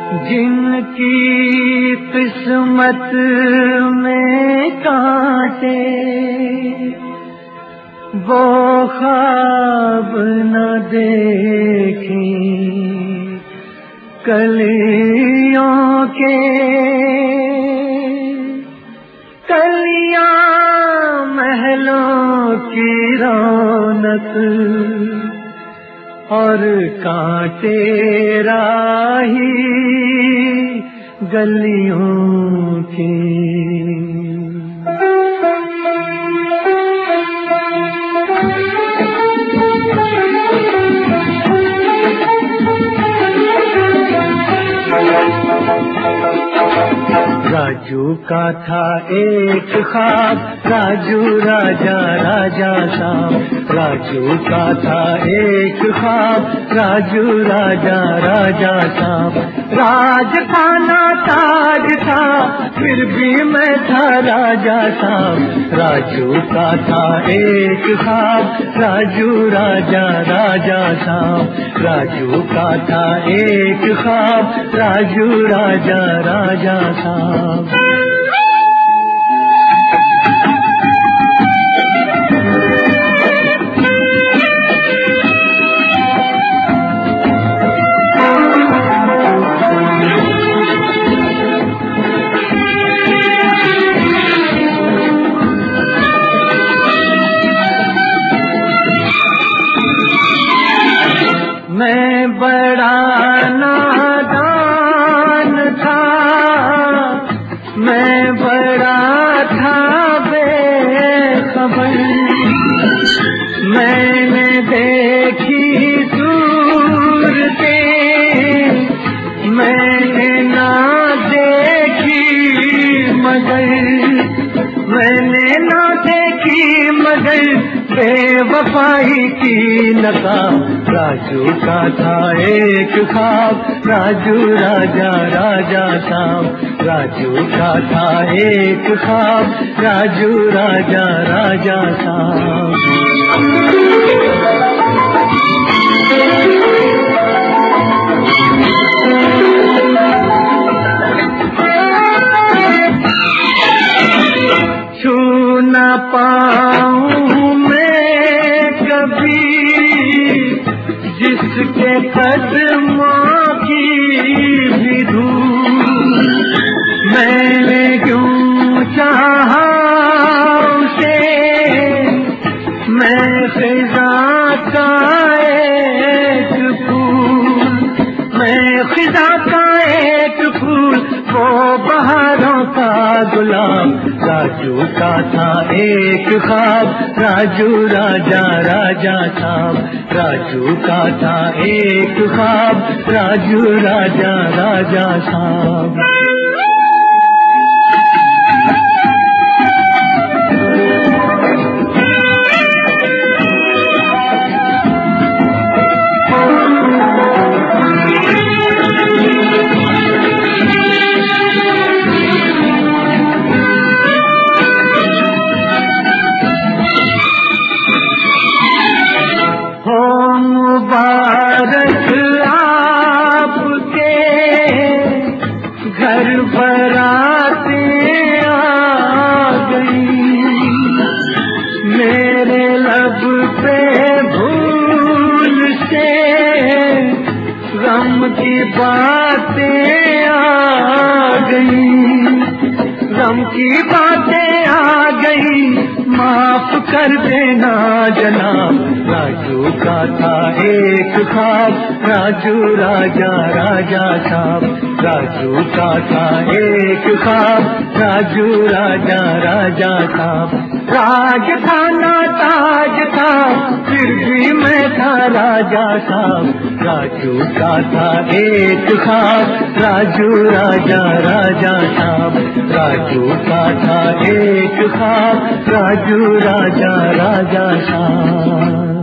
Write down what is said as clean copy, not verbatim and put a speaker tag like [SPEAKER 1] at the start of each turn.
[SPEAKER 1] जिनकी किस्मत में कांटे वो ख्वाब न देखें कलियों के, कलियां महलों की रौनक और कांटे राही गलियों की। राजू का था एक ख्वाब, राजू राजा राजा साहब। राजू का था एक ख्वाब, राजू राजा राजा साहब। राज खाना ताज था फिर भी मैं था राजा साहब। राजू का था एक ख्वाब, राजू राजा राजा साहब। राजू का था एक ख्वाब, राजू राजा राजा साहब। मैं बड़ा नादान था, मैं बड़ा था बेखबर। मैंने देखी सूरतें मैंने ना देखी मगर, मैंने ना देखी मगर बेवफाई की नकाब। राजू का था एक ख्वाब, राजू राजा राजा साहब। राजू का था एक ख्वाब, राजू राजा राजा साहब। छू न पाऊं मैं कभी जिसके कदमों की भी धूल। मैंने क्यों चाहा उसे, मैं खिज़ा का एक फूल, मैं खिज़ा का एक फूल, वो बहारों का गुलाब। राजू का था एक ख्वाब, राजू राजा राजा साहब। राजू का था एक ख्वाब, राजू राजा राजा साहब। मुबारक आपके घर बरातें आ गई, मेरे लब पे भूल से गम की बातें आ गई, गम की बातें आ गई। माफ कर देना जनाब। राजू का था एक ख्वाब, राजू राजा राजा साहब। राजू का था एक ख्वाब, राजू राजा राजा साहब। राज था ना ताज था फिर भी मैं था राजा साहब। राजू का था एक ख्वाब, राजू राजा राजा साहब। राजू का था एक ख्वाब, राजू राजा राजा साहब।